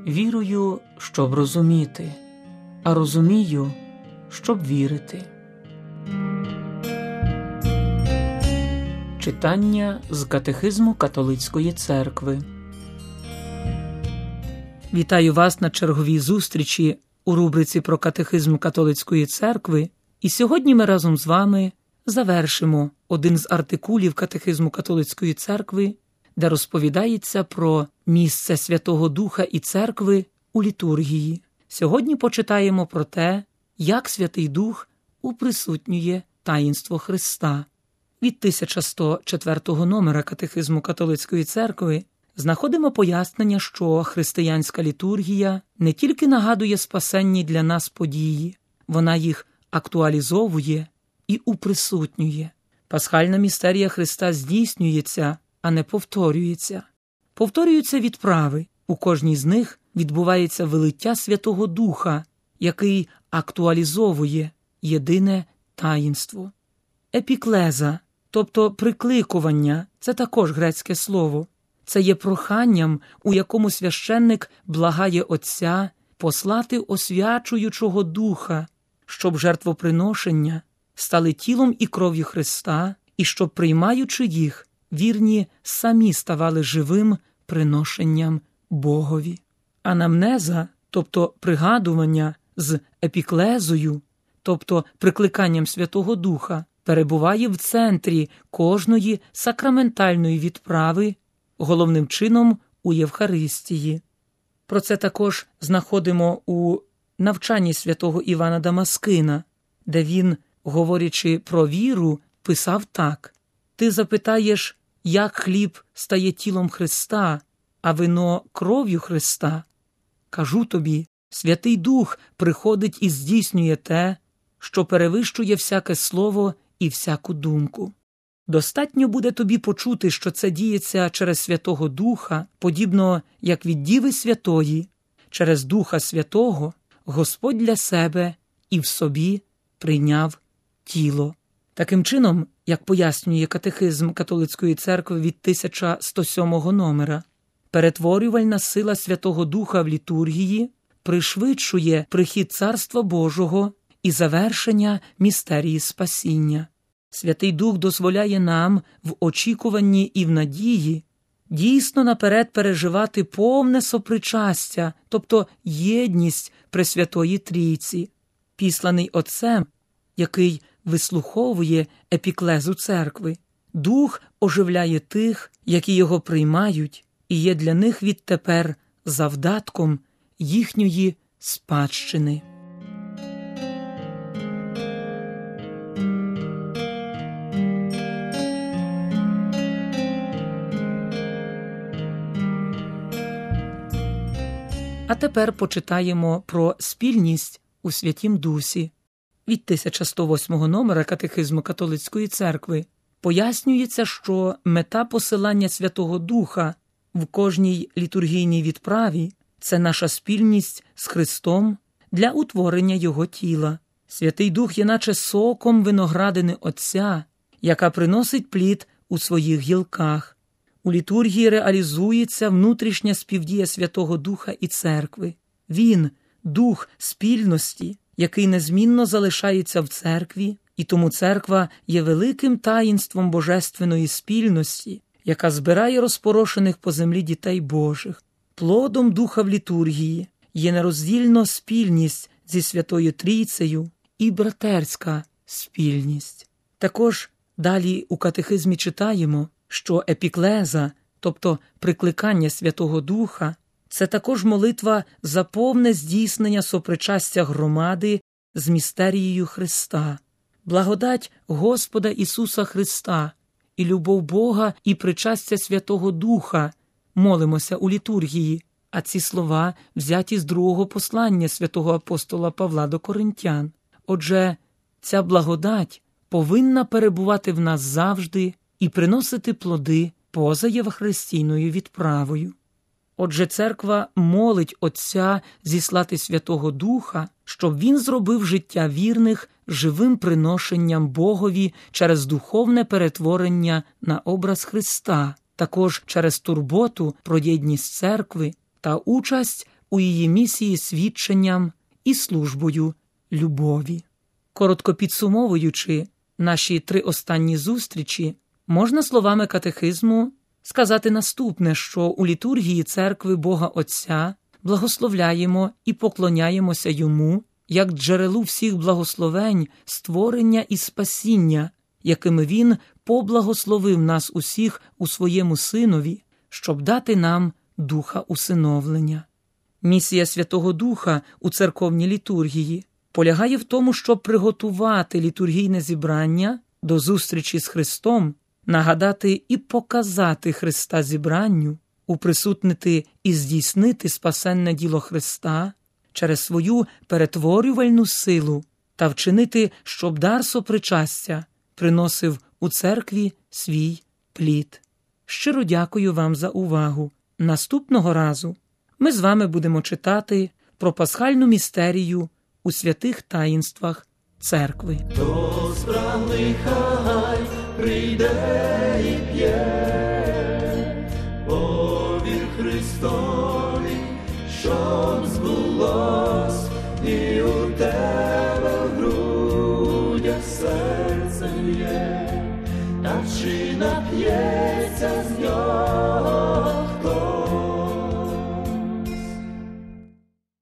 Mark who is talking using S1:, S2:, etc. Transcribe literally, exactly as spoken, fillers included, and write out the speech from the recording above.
S1: Вірую, щоб розуміти, а розумію, щоб вірити. Читання з Катехизму Католицької Церкви. Вітаю вас на черговій зустрічі у рубриці про Катехизм Католицької Церкви. І сьогодні ми разом з вами завершимо один з артикулів Катехизму Католицької Церкви, де розповідається про місце Святого Духа і Церкви у літургії. Сьогодні почитаємо про те, як Святий Дух уприсутнює таїнство Христа. Від тисяча сто четвертого номера Катехизму Католицької Церкви знаходимо пояснення, що християнська літургія не тільки нагадує спасенні для нас події, вона їх актуалізовує і уприсутнює. Пасхальна містерія Христа здійснюється, а не повторюється. Повторюються відправи. У кожній з них відбувається вилиття Святого Духа, який актуалізовує єдине таїнство. Епіклеза, тобто прикликування, це також грецьке слово. Це є проханням, у якому священник благає Отця послати освячуючого Духа, щоб жертвоприношення стали тілом і кров'ю Христа, і щоб, приймаючи їх, вірні самі ставали живим приношенням Богові. Анамнеза, тобто пригадування з епіклезою, тобто прикликанням Святого Духа, перебуває в центрі кожної сакраментальної відправи, головним чином у Євхаристії. Про це також знаходимо у навчанні святого Івана Дамаскина, де він, говорячи про віру, писав так: «Ти запитаєш, як хліб стає тілом Христа, а вино кров'ю Христа? Кажу тобі, Святий Дух приходить і здійснює те, що перевищує всяке слово і всяку думку». Достатньо буде тобі почути, що це діється через Святого Духа, подібно як від Діви Святої, через Духа Святого Господь для себе і в собі прийняв тіло. Таким чином, як пояснює Катехизм Католицької Церкви від тисяча сто сьомого номера, перетворювальна сила Святого Духа в літургії пришвидшує прихід Царства Божого і завершення містерії спасіння. Святий Дух дозволяє нам в очікуванні і в надії дійсно наперед переживати повне сопричастя, тобто єдність Пресвятої Трійці. Післаний Отцем, який вислуховує епіклезу церкви, Дух оживляє тих, які його приймають, і є для них відтепер завдатком їхньої спадщини. А тепер почитаємо про спільність у Святім Дусі. Від тисяча сто восьмого номера Катехизму Католицької Церкви пояснюється, що мета посилання Святого Духа в кожній літургійній відправі – це наша спільність з Христом для утворення Його тіла. Святий Дух є наче соком виноградини Отця, яка приносить плід у своїх гілках. У літургії реалізується внутрішня співдія Святого Духа і Церкви. Він – Дух спільності, який незмінно залишається в Церкві, і тому Церква є великим таїнством божественної спільності, яка збирає розпорошених по землі дітей Божих. Плодом Духа в літургії є нероздільна спільність зі Святою Трійцею і братерська спільність. Також далі у Катехизмі читаємо, що епіклеза, тобто прикликання Святого Духа, це також молитва за повне здійснення сопричастя громади з містерією Христа. Благодать Господа Ісуса Христа і любов Бога і причастя Святого Духа молимося у літургії, а ці слова взяті з другого послання святого апостола Павла до Коринтян. Отже, ця благодать повинна перебувати в нас завжди і приносити плоди поза євхаристійною відправою. Отже, Церква молить Отця зіслати Святого Духа, щоб Він зробив життя вірних живим приношенням Богові через духовне перетворення на образ Христа, також через турботу про єдність Церкви та участь у її місії свідченням і службою любові. Коротко підсумовуючи наші три останні зустрічі, можна словами катехизму сказати наступне, що у літургії Церкви Бога Отця благословляємо і поклоняємося Йому як джерелу всіх благословень, створення і спасіння, якими Він поблагословив нас усіх у Своєму Синові, щоб дати нам духа усиновлення. Місія Святого Духа у церковній літургії полягає в тому, щоб приготувати літургійне зібрання до зустрічі з Христом, нагадати і показати Христа зібранню, уприсутнити і здійснити спасенне діло Христа через свою перетворювальну силу та вчинити, щоб дар сопричастя приносив у церкві свій плід. Щиро дякую вам за увагу. Наступного разу ми з вами будемо читати про пасхальну містерію у святих таїнствах церкви.
S2: Хто спраглий, хай прийде і п'є, повір Христові, щоб збулось і у тебе в грудях серце є, та чи нап'ється з